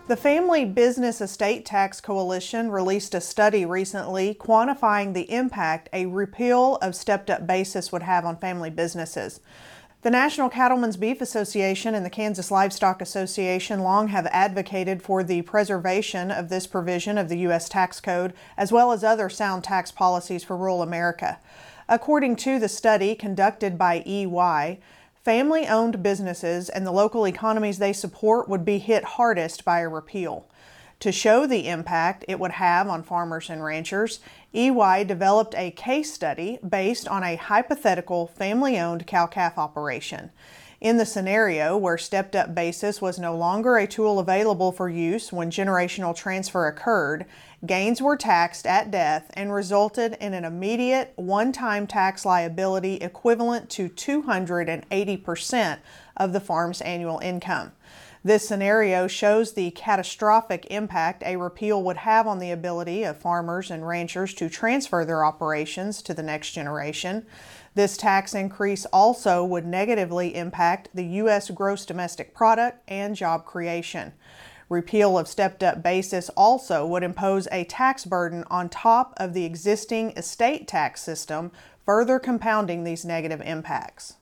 The Family Business Estate Tax Coalition released a study recently quantifying the impact a repeal of stepped-up basis would have on family businesses. The National Cattlemen's Beef Association and the Kansas Livestock Association long have advocated for the preservation of this provision of the U.S. tax code, as well as other sound tax policies for rural America. According to the study conducted by EY, family-owned businesses and the local economies they support would be hit hardest by a repeal. To show the impact it would have on farmers and ranchers, EY developed a case study based on a hypothetical family-owned cow-calf operation. In the scenario where stepped-up basis was no longer a tool available for use when generational transfer occurred, gains were taxed at death and resulted in an immediate one-time tax liability equivalent to 280% of the farm's annual income. This scenario shows the catastrophic impact a repeal would have on the ability of farmers and ranchers to transfer their operations to the next generation. This tax increase also would negatively impact the U.S. gross domestic product and job creation. Repeal of stepped-up basis also would impose a tax burden on top of the existing estate tax system, further compounding these negative impacts.